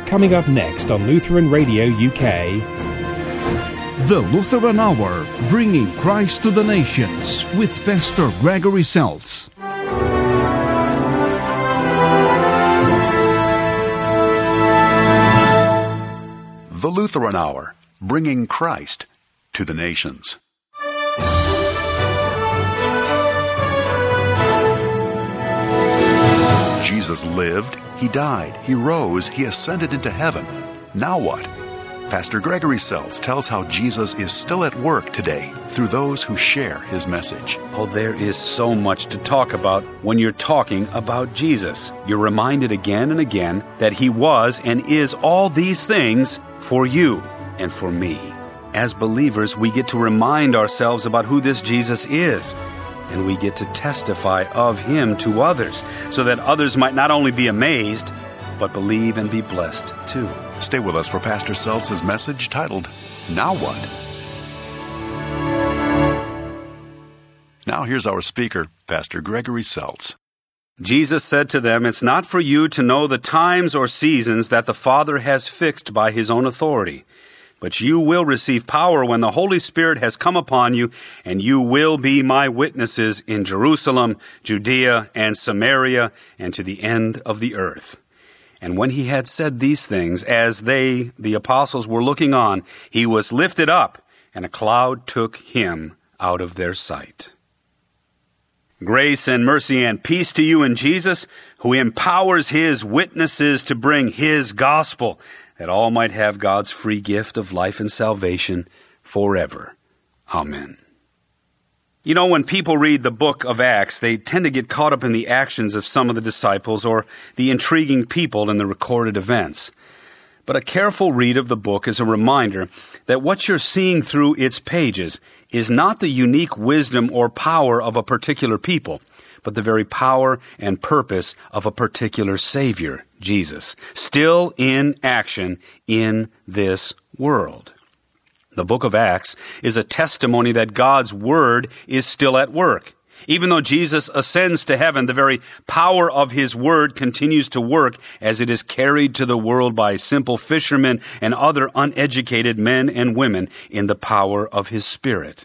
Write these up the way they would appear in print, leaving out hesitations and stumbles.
Coming up next on Lutheran Radio UK. The Lutheran Hour, bringing Christ to the nations with Pastor Gregory Seltz. The Lutheran Hour, bringing Christ to the nations. Jesus lived, He died, He rose, He ascended into heaven. Now what? Pastor Gregory Seltz tells how Jesus is still at work today through those who share His message. Oh, there is so much to talk about when you're talking about Jesus. You're reminded again and again that He was and is all these things for you and for me. As believers, we get to remind ourselves about who this Jesus is, and we get to testify of Him to others, so that others might not only be amazed, but believe and be blessed too. Stay with us for Pastor Seltz's message titled, Now What? Now here's our speaker, Pastor Gregory Seltz. Jesus said to them, "It's not for you to know the times or seasons that the Father has fixed by His own authority. But you will receive power when the Holy Spirit has come upon you, and you will be my witnesses in Jerusalem, Judea, and Samaria, and to the end of the earth." And when He had said these things, as they, the apostles, were looking on, He was lifted up, and a cloud took Him out of their sight. Grace and mercy and peace to you in Jesus, who empowers His witnesses to bring His gospel, that all might have God's free gift of life and salvation forever. Amen. You know, when people read the book of Acts, they tend to get caught up in the actions of some of the disciples or the intriguing people in the recorded events. But a careful read of the book is a reminder that what you're seeing through its pages is not the unique wisdom or power of a particular people, but the very power and purpose of a particular Savior, Jesus, still in action in this world. The book of Acts is a testimony that God's Word is still at work. Even though Jesus ascends to heaven, the very power of His Word continues to work as it is carried to the world by simple fishermen and other uneducated men and women in the power of His Spirit.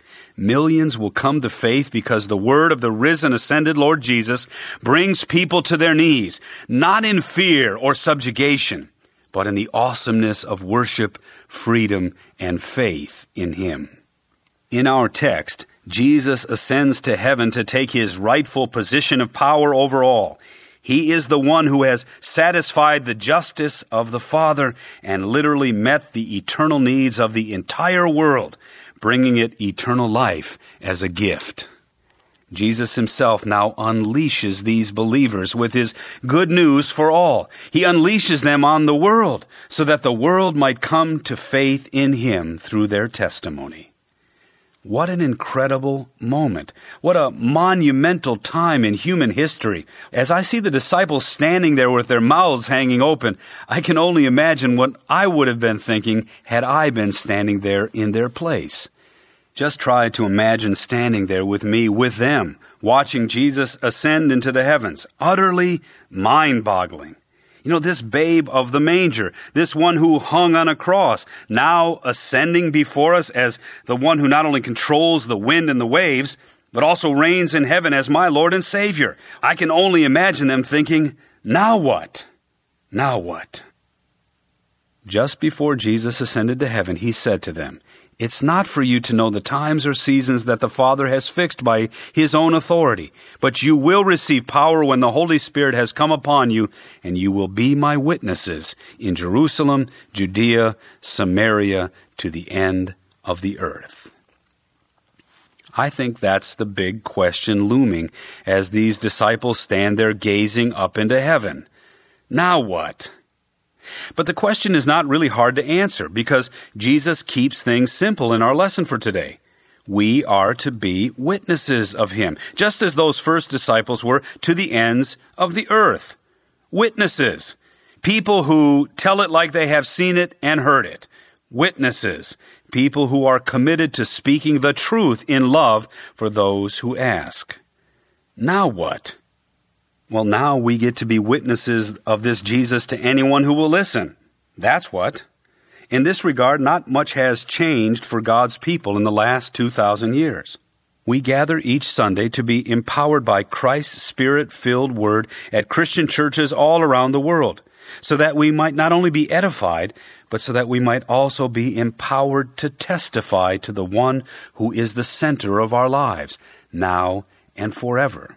Millions will come to faith because the word of the risen, ascended Lord Jesus brings people to their knees, not in fear or subjugation, but in the awesomeness of worship, freedom, and faith in Him. In our text, Jesus ascends to heaven to take His rightful position of power over all. He is the one who has satisfied the justice of the Father and literally met the eternal needs of the entire world, bringing it eternal life as a gift. Jesus Himself now unleashes these believers with His good news for all. He unleashes them on the world so that the world might come to faith in Him through their testimony. What an incredible moment. What a monumental time in human history. As I see the disciples standing there with their mouths hanging open, I can only imagine what I would have been thinking had I been standing there in their place. Just try to imagine standing there with me, with them, watching Jesus ascend into the heavens. Utterly mind-boggling. You know, this babe of the manger, this one who hung on a cross, now ascending before us as the one who not only controls the wind and the waves, but also reigns in heaven as my Lord and Savior. I can only imagine them thinking, now what? Now what? Just before Jesus ascended to heaven, He said to them, "It's not for you to know the times or seasons that the Father has fixed by His own authority, but you will receive power when the Holy Spirit has come upon you, and you will be my witnesses in Jerusalem, Judea, Samaria, to the end of the earth." I think that's the big question looming as these disciples stand there gazing up into heaven. Now what? But the question is not really hard to answer because Jesus keeps things simple in our lesson for today. We are to be witnesses of Him, just as those first disciples were to the ends of the earth. Witnesses. People who tell it like they have seen it and heard it. Witnesses. People who are committed to speaking the truth in love for those who ask. Now what? Well, now we get to be witnesses of this Jesus to anyone who will listen. That's what. In this regard, not much has changed for God's people in the last 2,000 years. We gather each Sunday to be empowered by Christ's Spirit-filled Word at Christian churches all around the world, so that we might not only be edified, but so that we might also be empowered to testify to the one who is the center of our lives, now and forever.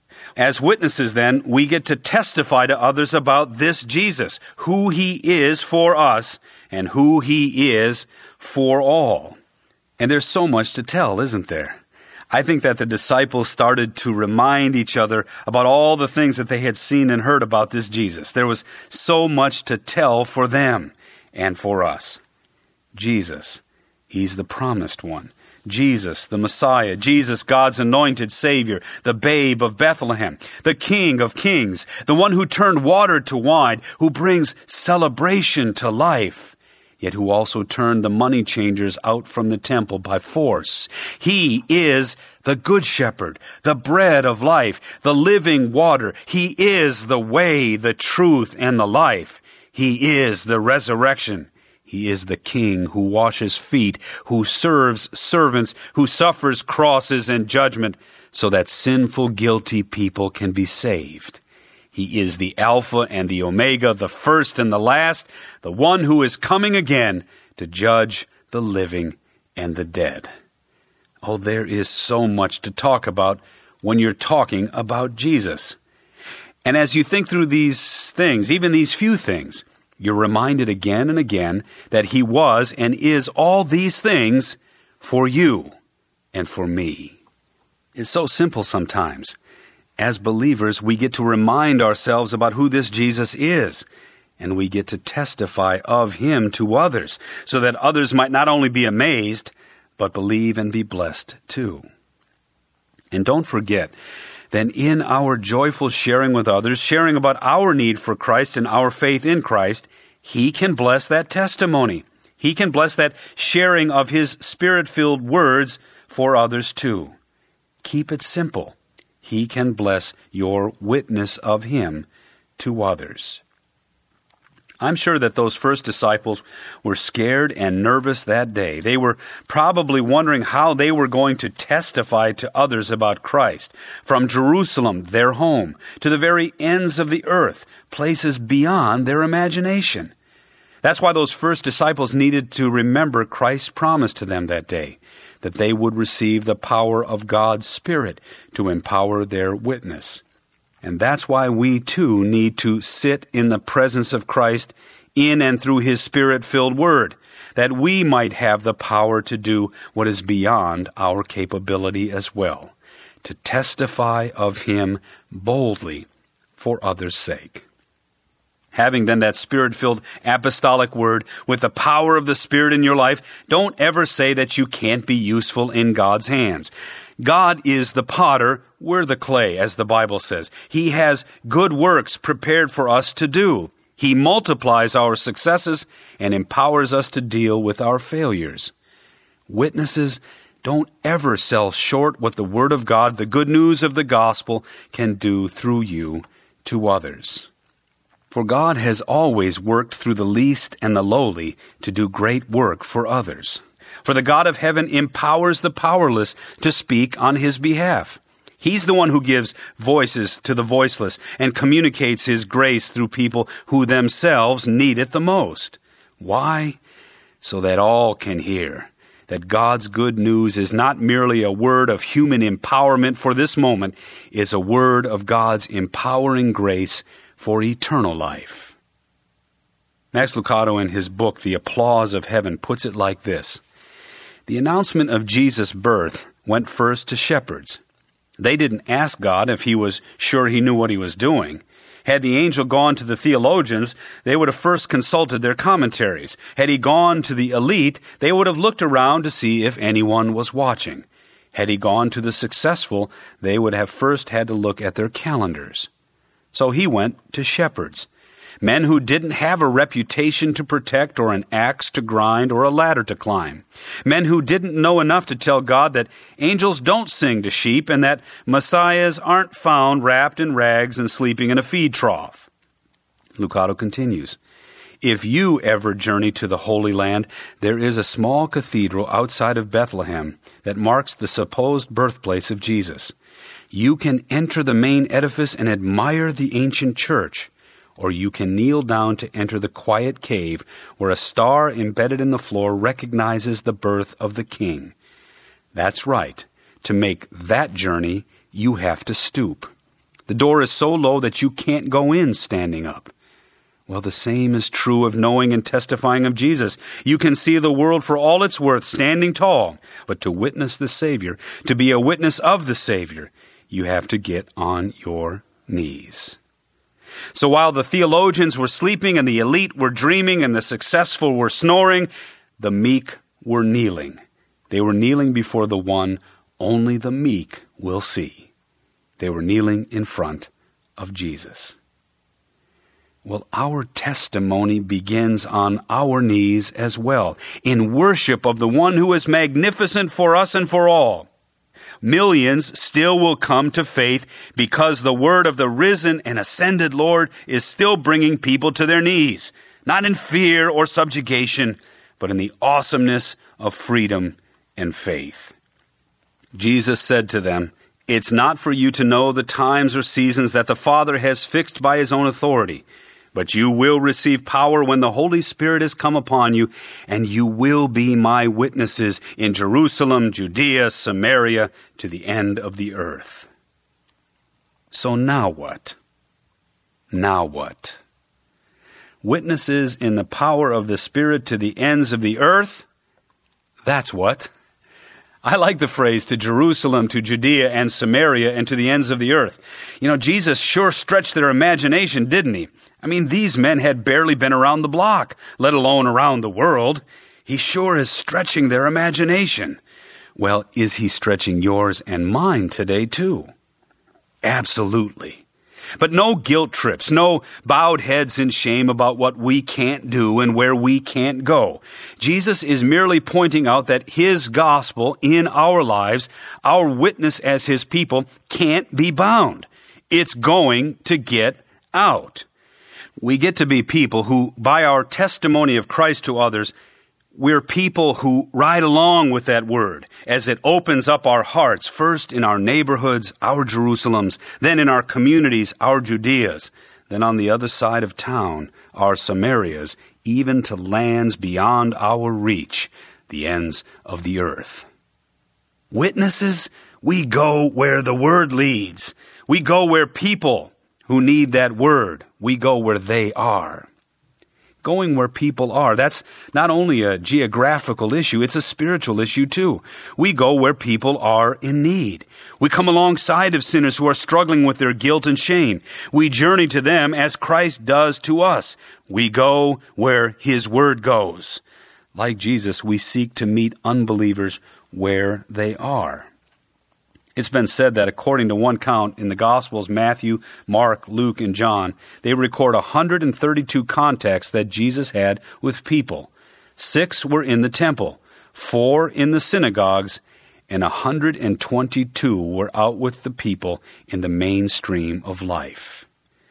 As witnesses, then, we get to testify to others about this Jesus, who he is for us and who he is for all. And there's so much to tell, isn't there? I think that the disciples started to remind each other about all the things that they had seen and heard about this Jesus. There was so much to tell for them and for us. Jesus, he's the promised one. Jesus, the Messiah. Jesus, God's anointed Savior, the babe of Bethlehem, the King of Kings, the one who turned water to wine, who brings celebration to life, yet who also turned the money changers out from the temple by force. He is the Good Shepherd, the bread of life, the living water. He is the way, the truth, and the life. He is the resurrection. He is the King who washes feet, who serves servants, who suffers crosses and judgment, so that sinful, guilty people can be saved. He is the Alpha and the Omega, the first and the last, the one who is coming again to judge the living and the dead. Oh, there is so much to talk about when you're talking about Jesus. And as you think through these things, even these few things, you're reminded again and again that he was and is all these things for you and for me. It's so simple sometimes. As believers, we get to remind ourselves about who this Jesus is, and we get to testify of him to others, so that others might not only be amazed, but believe and be blessed too. And don't forget that in our joyful sharing with others, sharing about our need for Christ and our faith in Christ, he can bless that testimony. He can bless that sharing of his Spirit-filled words for others too. Keep it simple. He can bless your witness of him to others. I'm sure that those first disciples were scared and nervous that day. They were probably wondering how they were going to testify to others about Christ, from Jerusalem, their home, to the very ends of the earth, places beyond their imagination. That's why those first disciples needed to remember Christ's promise to them that day, that they would receive the power of God's Spirit to empower their witness. And that's why we too need to sit in the presence of Christ in and through his Spirit-filled Word, that we might have the power to do what is beyond our capability as well, to testify of him boldly for others' sake. Having then that Spirit-filled apostolic word with the power of the Spirit in your life, don't ever say that you can't be useful in God's hands. God is the potter, we're the clay, as the Bible says. He has good works prepared for us to do. He multiplies our successes and empowers us to deal with our failures. Witnesses, don't ever sell short what the Word of God, the good news of the gospel, can do through you to others. For God has always worked through the least and the lowly to do great work for others. For the God of heaven empowers the powerless to speak on his behalf. He's the one who gives voices to the voiceless and communicates his grace through people who themselves need it the most. Why? So that all can hear that God's good news is not merely a word of human empowerment for this moment, it's a word of God's empowering grace for eternal life. Max Lucado, in his book, The Applause of Heaven, puts it like this. The announcement of Jesus' birth went first to shepherds. They didn't ask God if he was sure he knew what he was doing. Had the angel gone to the theologians, they would have first consulted their commentaries. Had he gone to the elite, they would have looked around to see if anyone was watching. Had he gone to the successful, they would have first had to look at their calendars. So he went to shepherds. Men who didn't have a reputation to protect or an axe to grind or a ladder to climb. Men who didn't know enough to tell God that angels don't sing to sheep and that messiahs aren't found wrapped in rags and sleeping in a feed trough. Lucado continues, if you ever journey to the Holy Land, there is a small cathedral outside of Bethlehem that marks the supposed birthplace of Jesus. You can enter the main edifice and admire the ancient church, or you can kneel down to enter the quiet cave where a star embedded in the floor recognizes the birth of the King. That's right. To make that journey, you have to stoop. The door is so low that you can't go in standing up. Well, the same is true of knowing and testifying of Jesus. You can see the world for all it's worth standing tall, but to witness the Savior, to be a witness of the Savior, you have to get on your knees. So while the theologians were sleeping and the elite were dreaming and the successful were snoring, the meek were kneeling. They were kneeling before the one only the meek will see. They were kneeling in front of Jesus. Well, our testimony begins on our knees as well, in worship of the one who is magnificent for us and for all. Millions still will come to faith because the word of the risen and ascended Lord is still bringing people to their knees, not in fear or subjugation, but in the awesomeness of freedom and faith. Jesus said to them, "It's not for you to know the times or seasons that the Father has fixed by his own authority, but you will receive power when the Holy Spirit has come upon you, and you will be my witnesses in Jerusalem, Judea, Samaria, to the end of the earth." So now what? Now what? Witnesses in the power of the Spirit to the ends of the earth? That's what. I like the phrase to Jerusalem, to Judea and Samaria, and to the ends of the earth. You know, Jesus sure stretched their imagination, didn't he? I mean, these men had barely been around the block, let alone around the world. He sure is stretching their imagination. Well, is he stretching yours and mine today, too? Absolutely. But no guilt trips, no bowed heads in shame about what we can't do and where we can't go. Jesus is merely pointing out that his gospel in our lives, our witness as his people, can't be bound. It's going to get out. We get to be people who, by our testimony of Christ to others, we're people who ride along with that word as it opens up our hearts, first in our neighborhoods, our Jerusalems, then in our communities, our Judeas, then on the other side of town, our Samarias, even to lands beyond our reach, the ends of the earth. Witnesses, we go where the word leads. We go where people who need that word, we go where they are. Going where people are, that's not only a geographical issue, it's a spiritual issue too. We go where people are in need. We come alongside of sinners who are struggling with their guilt and shame. We journey to them as Christ does to us. We go where his word goes. Like Jesus, we seek to meet unbelievers where they are. It's been said that according to one count in the Gospels, Matthew, Mark, Luke, and John, they record 132 contacts that Jesus had with people. 6 were in the temple, 4 in the synagogues, and 122 were out with the people in the mainstream of life.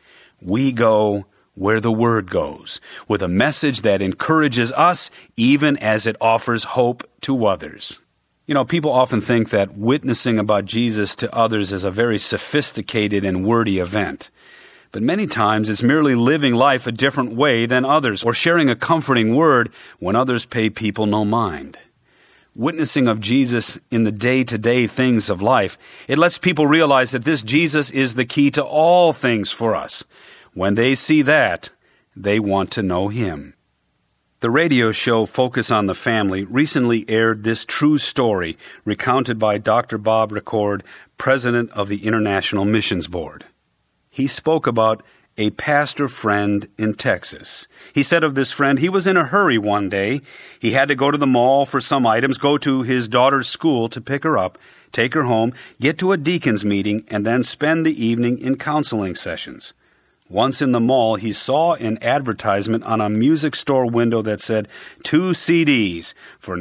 We go where the word goes, with a message that encourages us even as it offers hope to others. You know, people often think that witnessing about Jesus to others is a very sophisticated and wordy event. But many times it's merely living life a different way than others, or sharing a comforting word when others pay people no mind. Witnessing of Jesus in the day-to-day things of life, it lets people realize that this Jesus is the key to all things for us. When they see that, they want to know him. The radio show Focus on the Family recently aired this true story recounted by Dr. Bob Ricord, president of the International Missions Board. He spoke about a pastor friend in Texas. He said of this friend, he was in a hurry one day. He had to go to the mall for some items, go to his daughter's school to pick her up, take her home, get to a deacon's meeting, and then spend the evening in counseling sessions. Once in the mall, he saw an advertisement on a music store window that said 2 CDs for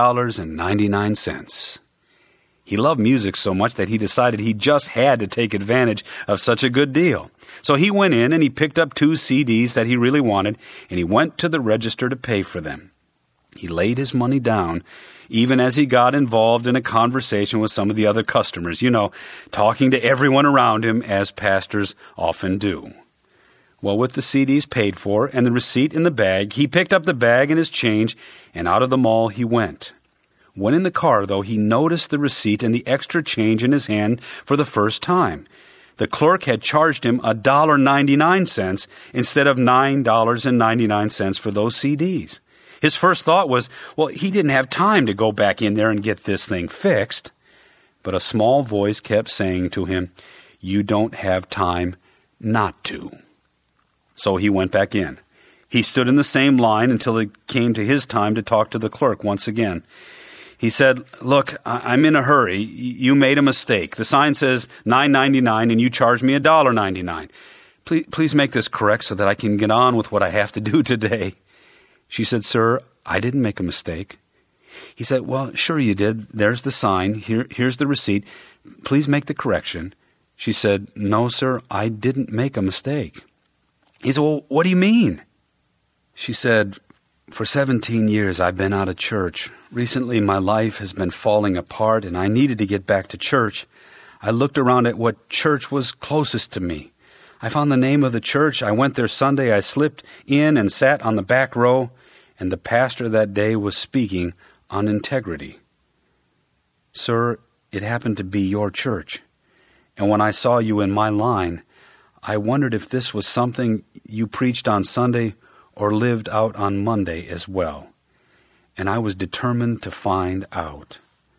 $9.99. He loved music so much that he decided he just had to take advantage of such a good deal. So he went in and he picked up 2 CDs that he really wanted, and he went to the register to pay for them. He laid his money down, even as he got involved in a conversation with some of the other customers, talking to everyone around him, as pastors often do. Well, with the CDs paid for and the receipt in the bag, he picked up the bag and his change, and out of the mall he went. When in the car, though, he noticed the receipt and the extra change in his hand for the first time. The clerk had charged him $1.99 instead of $9.99 for those CDs. His first thought was, well, he didn't have time to go back in there and get this thing fixed. But a small voice kept saying to him, "You don't have time not to." So he went back in. He stood in the same line until it came to his time to talk to the clerk once again. He said, "Look, I'm in a hurry. You made a mistake. The sign says $9.99 and you charged me $1.99. Please make this correct so that I can get on with what I have to do today." She said, "Sir, I didn't make a mistake." He said, "Well, sure you did. There's the sign. Here's the receipt. Please make the correction." She said, "No, sir, I didn't make a mistake." He said, "Well, what do you mean?" She said, "For 17 years I've been out of church. Recently my life has been falling apart and I needed to get back to church. I looked around at what church was closest to me. I found the name of the church. I went there Sunday. I slipped in and sat on the back row, and the pastor that day was speaking on integrity. Sir, it happened to be your church. And when I saw you in my line, I wondered if this was something you preached on Sunday or lived out on Monday as well. And I was determined to find out."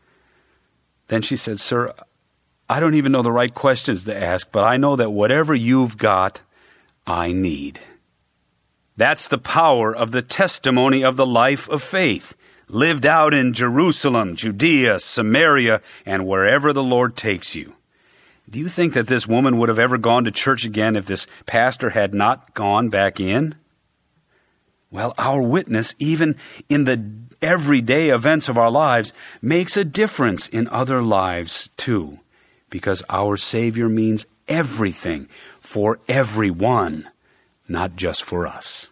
Then she said, "Sir, I don't even know the right questions to ask, but I know that whatever you've got, I need." That's the power of the testimony of the life of faith, lived out in Jerusalem, Judea, Samaria, and wherever the Lord takes you. Do you think that this woman would have ever gone to church again if this pastor had not gone back in? Well, our witness, even in the everyday events of our lives, makes a difference in other lives too, because our Savior means everything for everyone, not just for us.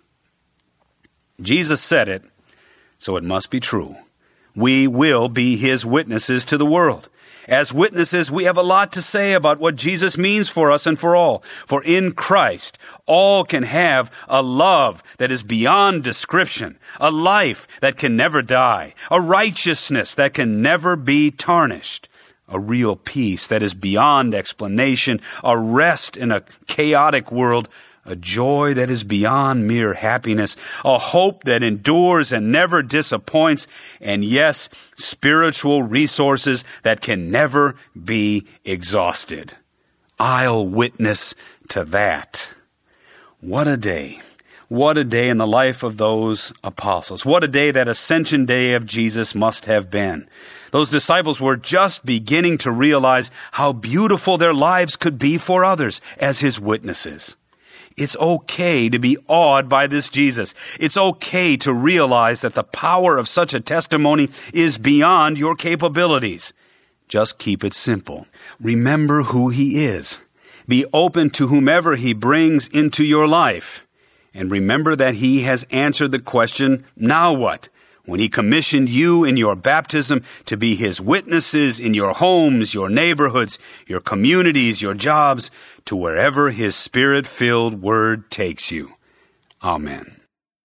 Jesus said it, so it must be true. We will be His witnesses to the world. As witnesses, we have a lot to say about what Jesus means for us and for all. For in Christ, all can have a love that is beyond description, a life that can never die, a righteousness that can never be tarnished, a real peace that is beyond explanation, a rest in a chaotic world, a joy that is beyond mere happiness, a hope that endures and never disappoints, and yes, spiritual resources that can never be exhausted. I'll witness to that. What a day. What a day in the life of those apostles. What a day that Ascension Day of Jesus must have been. Those disciples were just beginning to realize how beautiful their lives could be for others as His witnesses. It's okay to be awed by this Jesus. It's okay to realize that the power of such a testimony is beyond your capabilities. Just keep it simple. Remember who He is. Be open to whomever He brings into your life. And remember that He has answered the question, now what? When He commissioned you in your baptism to be His witnesses in your homes, your neighborhoods, your communities, your jobs, to wherever His Spirit-filled word takes you. Amen.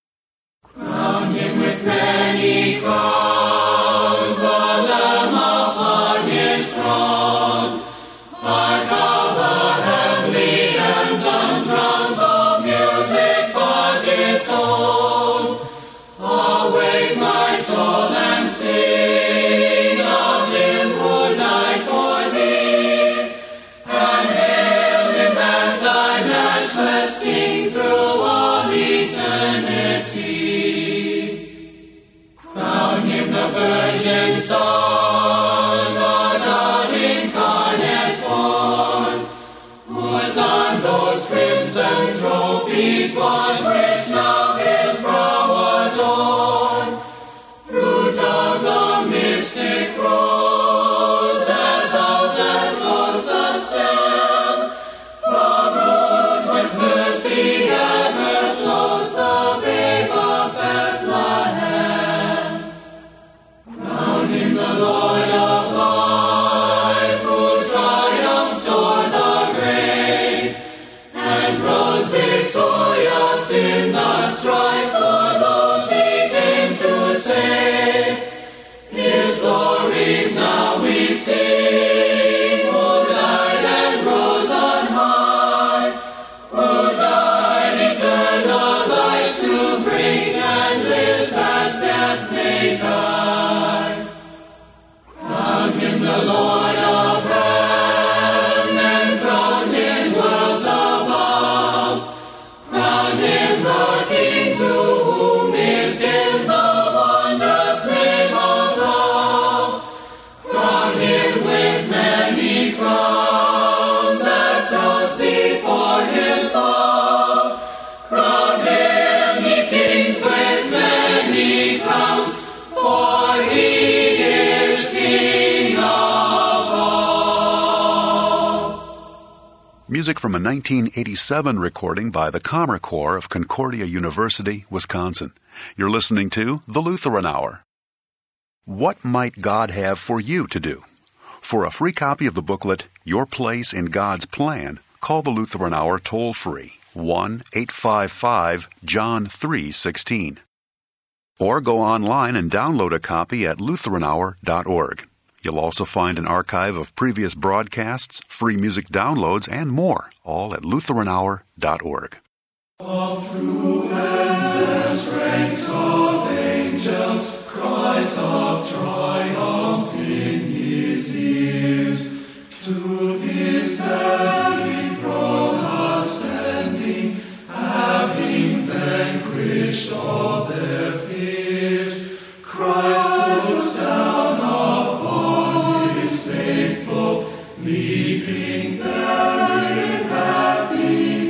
Crown Him with many crowns, the Lamb upon His throne. Hark how the heavenly anthem drowns all music but its own. Awake my soul and sing of Him who died for thee, and hail Him as thy matchless King through all eternity. Crown Him the Virgin Son, the God incarnate born, whose on those crimson thrones one which now his brow adorn, fruit of the mystic rose, as of that rose the stem, the root whence mercy ever flows, the babe of Bethlehem. Crown him the Lord of life, who triumphed o'er the grave, and rose victorious in the strife for those he came to save. His glories now we sing, who died and rose on high, who died eternal life to bring, and lives as death may die. Crown him the Lord of heaven, and crowned in worlds above. Crown him the King, to whom is given the wondrous name of love. Crown him with many crowns, as thrones before him fall. Crown him, ye kings, with many crowns, for he is King of all. Music from a 1987 recording by the Comer Corps of Concordia University, Wisconsin. You're listening to The Lutheran Hour. What might God have for you to do? For a free copy of the booklet, Your Place in God's Plan, call the Lutheran Hour toll-free, 1-855-JOHN 3:16. Or go online and download a copy at lutheranhour.org. You'll also find an archive of previous broadcasts, free music downloads, and more, all at lutheranhour.org. Through endless ranks of angels, cries of triumph in his ears, to his heavenly throne ascending, having vanquished all their fears. Christ looks down upon his faithful, leaving them in happy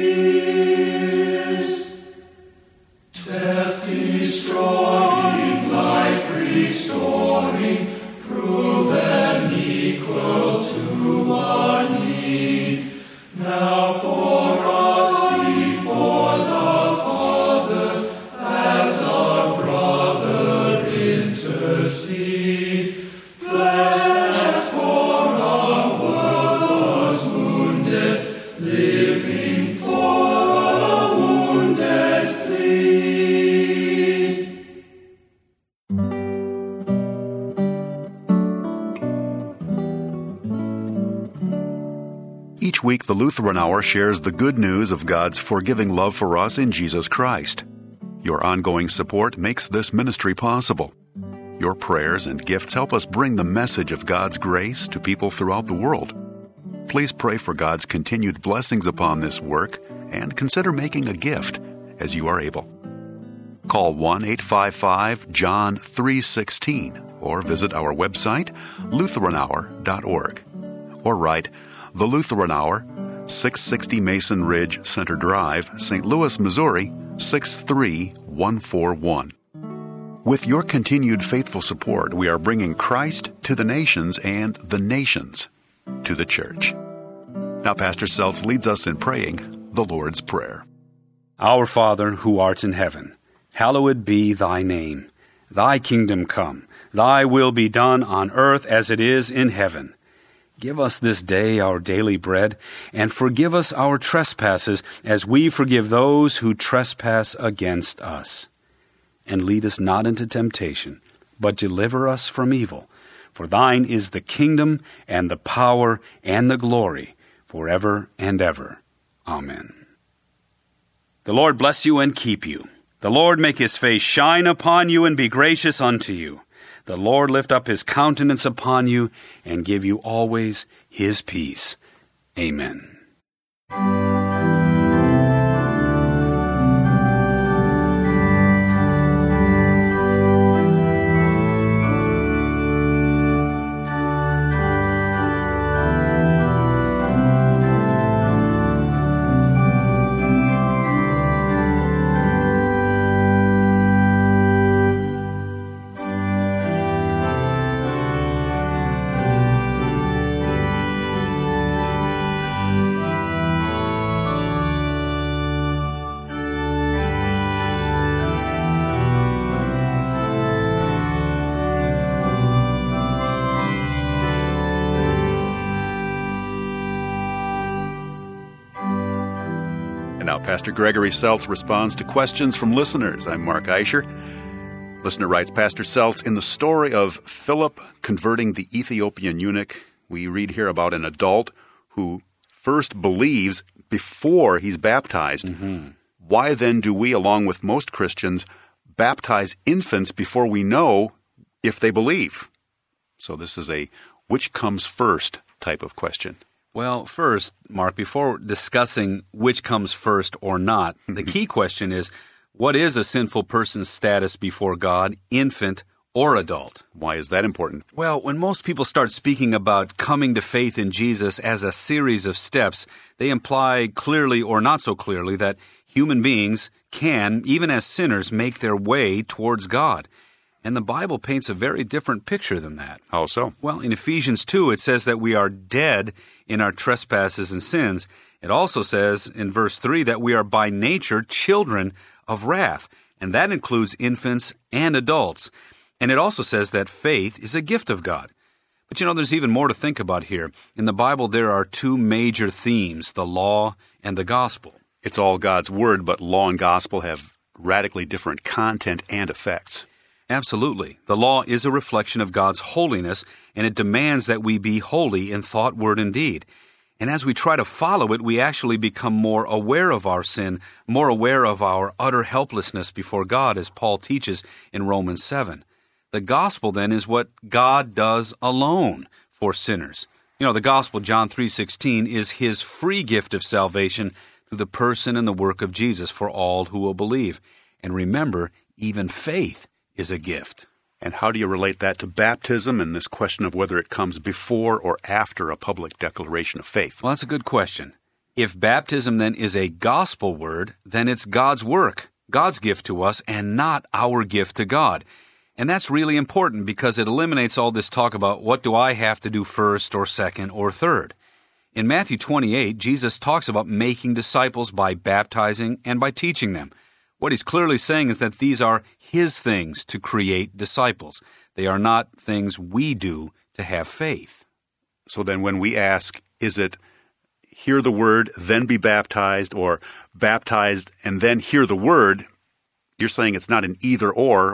tears. Death destroying, life restoring, proven equal to our need. Now for us before the Father, as our brother intercede. Flesh that for our world was wounded, living for the wounded plead. Each week, the Lutheran Hour shares the good news of God's forgiving love for us in Jesus Christ. Your ongoing support makes this ministry possible. Your prayers and gifts help us bring the message of God's grace to people throughout the world. Please pray for God's continued blessings upon this work and consider making a gift as you are able. Call 1-855-JOHN 3:16 or visit our website, lutheranhour.org. Or write The Lutheran Hour, 660 Mason Ridge Center Drive, St. Louis, Missouri, 63141. With your continued faithful support, we are bringing Christ to the nations and the nations to the church. Now, Pastor Seltz leads us in praying the Lord's Prayer. Our Father, who art in heaven, hallowed be thy name. Thy kingdom come, thy will be done on earth as it is in heaven. Give us this day our daily bread, and forgive us our trespasses as we forgive those who trespass against us. And lead us not into temptation, but deliver us from evil. For thine is the kingdom, and the power, and the glory, forever and ever. Amen. The Lord bless you and keep you. The Lord make his face shine upon you and be gracious unto you. The Lord lift up his countenance upon you and give you always his peace. Amen. Pastor Gregory Seltz responds to questions from listeners. I'm Mark Eicher. Listener writes, Pastor Seltz, in the story of Philip converting the Ethiopian eunuch, we read here about an adult who first believes before he's baptized. Mm-hmm. Why then do we, along with most Christians, baptize infants before we know if they believe? So this is a which comes first type of question. Well, first, Mark, before discussing which comes first or not, the key question is, what is a sinful person's status before God, infant or adult? Why is that important? Well, when most people start speaking about coming to faith in Jesus as a series of steps, they imply clearly or not so clearly that human beings can, even as sinners, make their way towards God. And the Bible paints a very different picture than that. How so? Well, in Ephesians 2, it says that we are dead in our trespasses and sins. It also says in verse 3 that we are by nature children of wrath, and that includes infants and adults. And it also says that faith is a gift of God. But there's even more to think about here. In the Bible, there are two major themes, the law and the gospel. It's all God's word, but law and gospel have radically different content and effects. Absolutely. The law is a reflection of God's holiness, and it demands that we be holy in thought, word, and deed. And as we try to follow it, we actually become more aware of our sin, more aware of our utter helplessness before God, as Paul teaches in Romans 7. The gospel, then, is what God does alone for sinners. The gospel, John 3:16, is his free gift of salvation through the person and the work of Jesus for all who will believe. And remember, even faith is a gift. And how do you relate that to baptism and this question of whether it comes before or after a public declaration of faith? Well, that's a good question. If baptism then is a gospel word, then it's God's work, God's gift to us, and not our gift to God. And that's really important because it eliminates all this talk about what do I have to do first or second or third. In Matthew 28, Jesus talks about making disciples by baptizing and by teaching them. What he's clearly saying is that these are his things to create disciples. They are not things we do to have faith. So then when we ask, is it hear the word, then be baptized, or baptized and then hear the word, you're saying it's not an either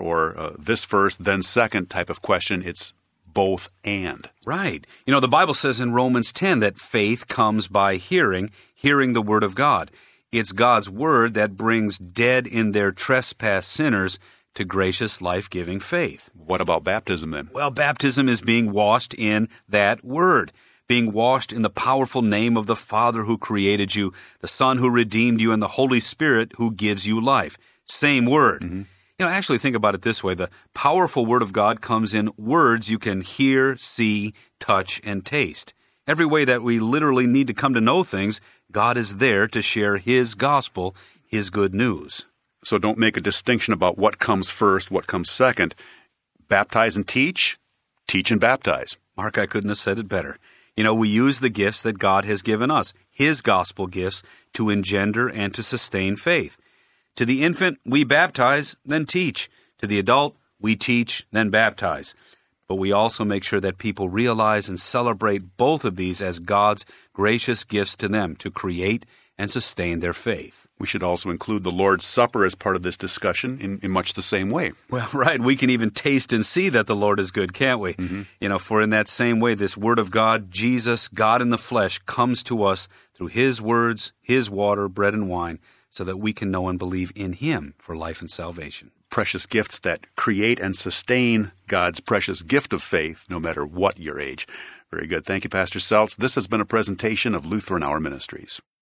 or this first, then second type of question. It's both and. Right. The Bible says in Romans 10 that faith comes by hearing the word of God. It's God's word that brings dead in their trespass sinners to gracious, life-giving faith. What about baptism then? Well, baptism is being washed in that word, being washed in the powerful name of the Father who created you, the Son who redeemed you, and the Holy Spirit who gives you life. Same word. Mm-hmm. Actually think about it this way. The powerful word of God comes in words you can hear, see, touch, and taste. Every way that we literally need to come to know things, God is there to share his gospel, his good news. So don't make a distinction about what comes first, what comes second. Baptize and teach and baptize. Mark, I couldn't have said it better. We use the gifts that God has given us, his gospel gifts, to engender and to sustain faith. To the infant, we baptize, then teach. To the adult, we teach, then baptize. But we also make sure that people realize and celebrate both of these as God's gracious gifts to them to create and sustain their faith. We should also include the Lord's Supper as part of this discussion in much the same way. Well, right. We can even taste and see that the Lord is good, can't we? Mm-hmm. For in that same way, this Word of God, Jesus, God in the flesh, comes to us through his words, his water, bread and wine, so that we can know and believe in him for life and salvation. Precious gifts that create and sustain God's precious gift of faith, no matter what your age. Very good. Thank you, Pastor Seltz. This has been a presentation of Lutheran Hour Ministries.